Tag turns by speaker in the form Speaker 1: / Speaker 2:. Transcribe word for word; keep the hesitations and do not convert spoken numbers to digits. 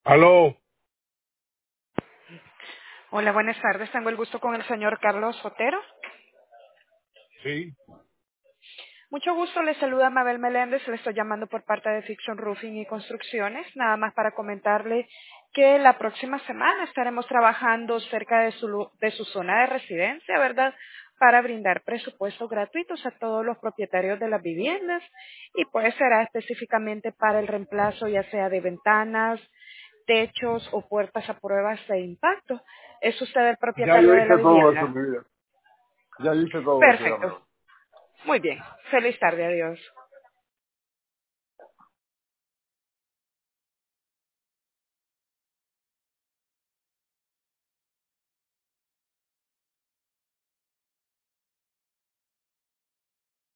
Speaker 1: Aló,
Speaker 2: Hola, buenas tardes. Tengo el gusto con el señor Carlos Sotero.
Speaker 1: sí,
Speaker 2: Mucho gusto, le saluda Mabel Meléndez. Le estoy llamando por parte de Fiction Roofing y Construcciones. Nada más para comentarle que la próxima semana estaremos trabajando cerca de su, lu- de su zona de residencia, ¿verdad? Para brindar presupuestos gratuitos a todos los propietarios de las viviendas y pues será específicamente para el reemplazo ya sea de ventanas, techos o puertas a pruebas de impacto. ¿Es usted el
Speaker 1: ya yo
Speaker 2: propietario de la
Speaker 1: hice todo eso,
Speaker 2: vivienda?
Speaker 1: mi vida. Ya hice todo eso, ya me
Speaker 2: Perfecto.
Speaker 1: voy.
Speaker 2: Muy bien. Feliz tarde. Adiós.